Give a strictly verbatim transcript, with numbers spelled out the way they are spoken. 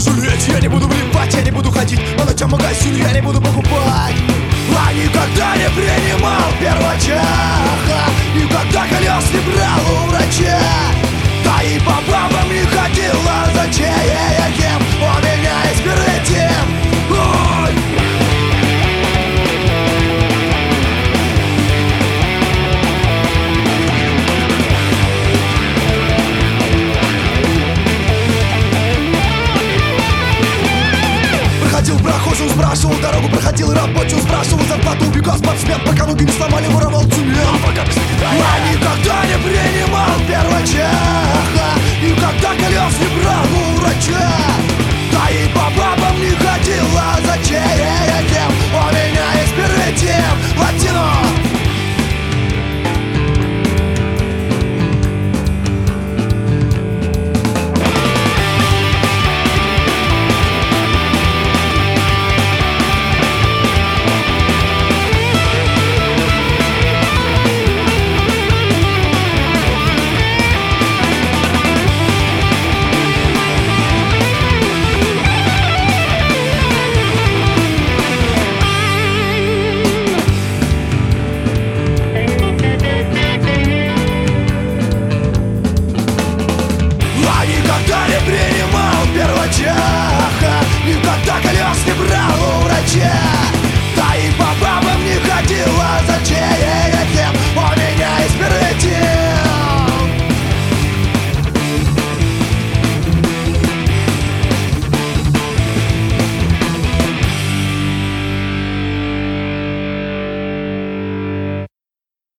жалеть. Я не буду влипать, я не буду ходить по ночам в магазин, я не буду покупать. А никогда не принимал первочас, никогда колес не брал у врача. Да и по бабам не ходила, зачем я кем? У меня есть перед тем. Ой! Проходил прохожим, спрашивал дорогу, проходил и рабочим, спрашивал зарплату, убегал спортсмен, пока ноги не сломали, воровал цемент. Я никогда не принимал первочас, никогда колес не брал у врача. Да и по бабам не ходила, зачем я кем? У меня есть перед тем латино. Никогда не принимал первочас, никогда колес не брал у врача.